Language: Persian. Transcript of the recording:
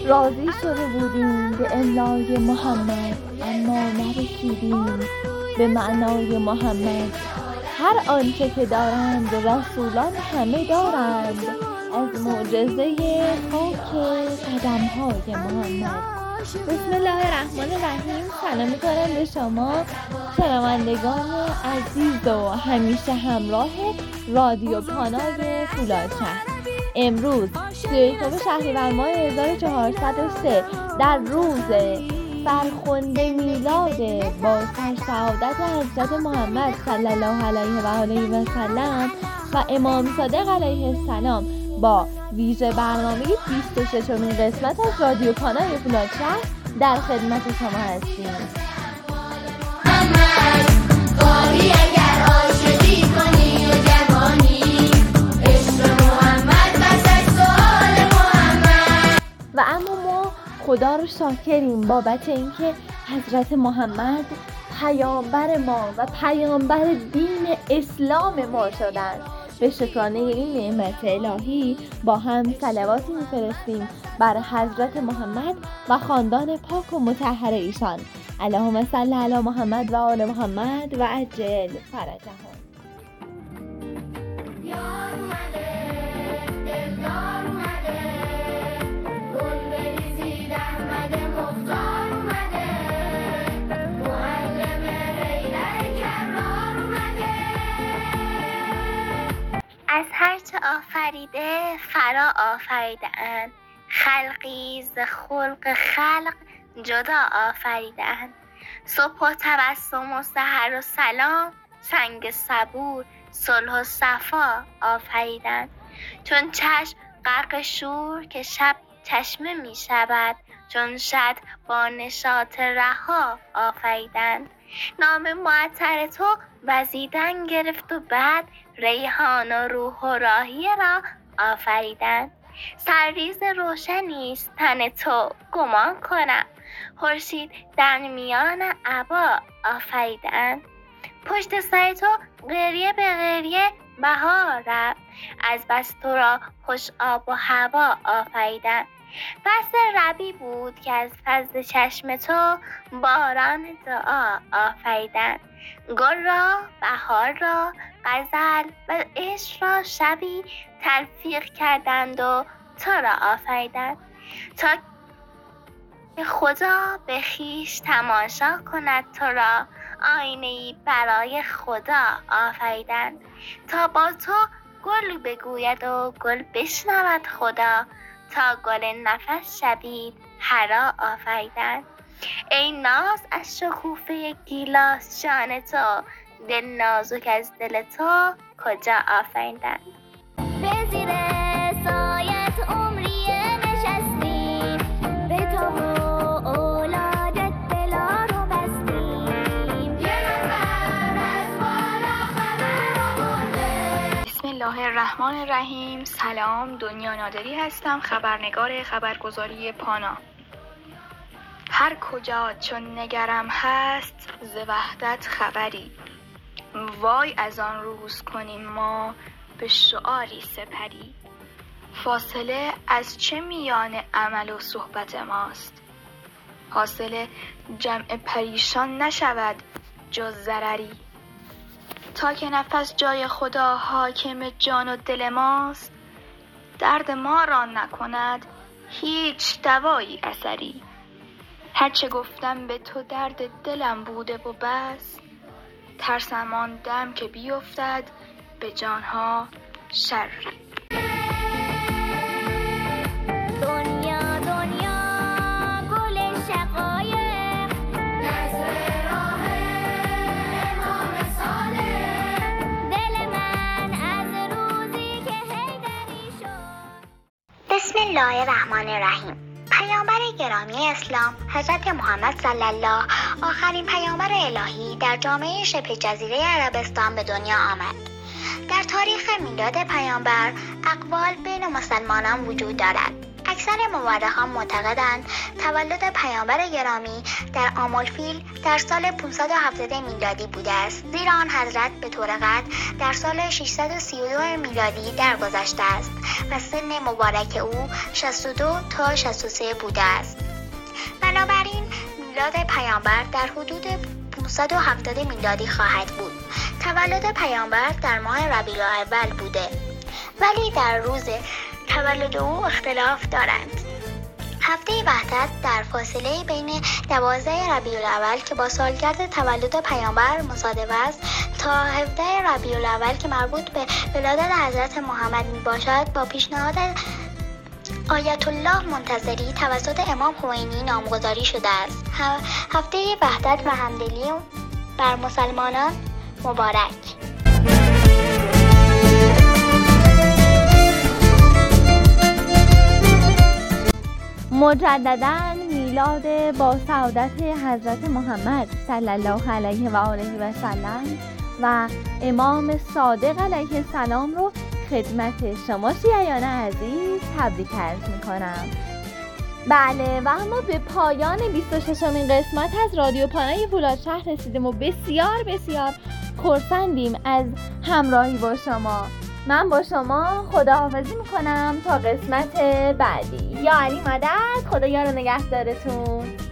راضی شده بودیم به املای محمد، اما نرسیدیم به معنای محمد. هر آنچه که دارند رسولان همه دارند، از معجزه خاک قدم‌های محمد. بسم الله الرحمن الرحیم. سلام می‌کنم به شما شنوندگان عزیز و همیشه همراه رادیو پانای فولادشهر. امروز 31 شهریور ماه 1403 در روز فرخنده میلاد با سرشهادت حضرت محمد صلی الله علیه و آله و سلم و امام صادق علیه السلام با ویژه برنامه 26مین قسمت از رادیو پانای فولادشهر در خدمت شما هستیم. و اما ما خدا رو شاکریم بابت اینکه حضرت محمد پیامبر ما و پیامبر دین اسلام ما شدند. به شکرانه این نعمت الهی با هم صلواتی می‌فرستیم بر حضرت محمد و خاندان پاک و مطهر ایشان. اللهم صل علی محمد و آل محمد و عجل فرجهم. از هرچه آفریده فرا آفریده‌اند، خلقی ز خلق خلق جدا آفریده‌اند. صبح و تبسم و سحر و سلام، سنگ صبور صلح و صفا آفریدند. چون چشم غرق شور که شب چشمه می شود، چون شد با نشاط رها آفریدند. نام معطر تو وزیدن گرفت و بعد ریحان و روح و راحیه را آفریدند. سرریز روشنی است تن تو گمان کنم، خورشید در میان عبا آفریدند. پشت سر تو گریه به گریه بهار رفت، از بس تو را خوش آب و هوا آفریدند. فصل ربیع بود که از فضل چشم تو باران دعا آفریدند. گل را، بهار را، غزل و عشق را شبی تلفیق کردند و تو را آفریدند تا خدا به خویش تماشا کند. تو را آینه‌ای برای خدا آفریدند تا با تو گل بگوید و گل بشنود خدا، تا گل نفس شوید هرا آفریدند. ای ناز از شکوفه گیلاس جان تو، دل نازک از دل تو کجا آفریدند. به زیر سایت عمری نشستیم، به تو و اولادت دلا رو بستیم، یه نفر از بالا خبر آورده. بسم الله الرحمن الرحیم. سلام، دنیا نادری هستم، خبرنگار خبرگزاری پانا. هر کجا چون نگرم هست ز وحدت خبری، وای از آن روز کنیم ما به شعاری سپری. فاصله از چه میان عمل و صحبت ماست، حاصل جمع پریشان نشود جز ضرری. تا که نفس جای خدا حاکم جان و دل ماست، درد ما را نکند هیچ دوایی اثری. هرچه گفتم به تو درد دلم بوده و بس، ترسم آن دم که بیفتد به جانها شری. دنیا دنیا گل شقایق، نظر راه امام صالح، دل من از روزی که حیدری شد. بسم الله الرحمن الرحیم. پیامبر گرامی اسلام حضرت محمد صلی الله، آخرین پیامبر الهی در جامعه شبه جزیره عربستان به دنیا آمد. در تاریخ میلاد پیامبر اقوال بین مسلمانان وجود دارد. اکثر مورخان معتقدند تولد پیامبر گرامی در آملفیل در سال 570 میلادی بوده است، زیرا آن حضرت به طور قطع در سال 632 میلادی درگذشته است و سن مبارک او 62 تا 63 بوده است. بنابراین میلاد پیامبر در حدود 570 میلادی خواهد بود. تولد پیامبر در ماه ربیع الاول بوده، ولی در روز تولد او اختلاف دارند. هفته وحدت در فاصله بین 12 ربیع الاول که با سالگرد تولد پیامبر مصادف است تا 17 ربیع الاول که مربوط به ولادت حضرت محمد می باشد، با پیشنهاد آیت الله منتظری توسط امام خمینی نامگذاری شده است. هفته وحدت و همدلی بر مسلمانان مبارک. مجدداً میلاد با سعادت حضرت محمد صلی الله علیه و آله و سلم و امام صادق علیه السلام رو خدمت شما شیعیان عزیز تبریک عرض میکنم. بله و اما به پایان 26مین قسمت از رادیو پانای فولادشهر رسیدیم و بسیار بسیار خرسندیم از همراهی با شما. من با شما خداحافظی میکنم تا قسمت بعدی. یا علی مدد، خدا یار نگهدارتون.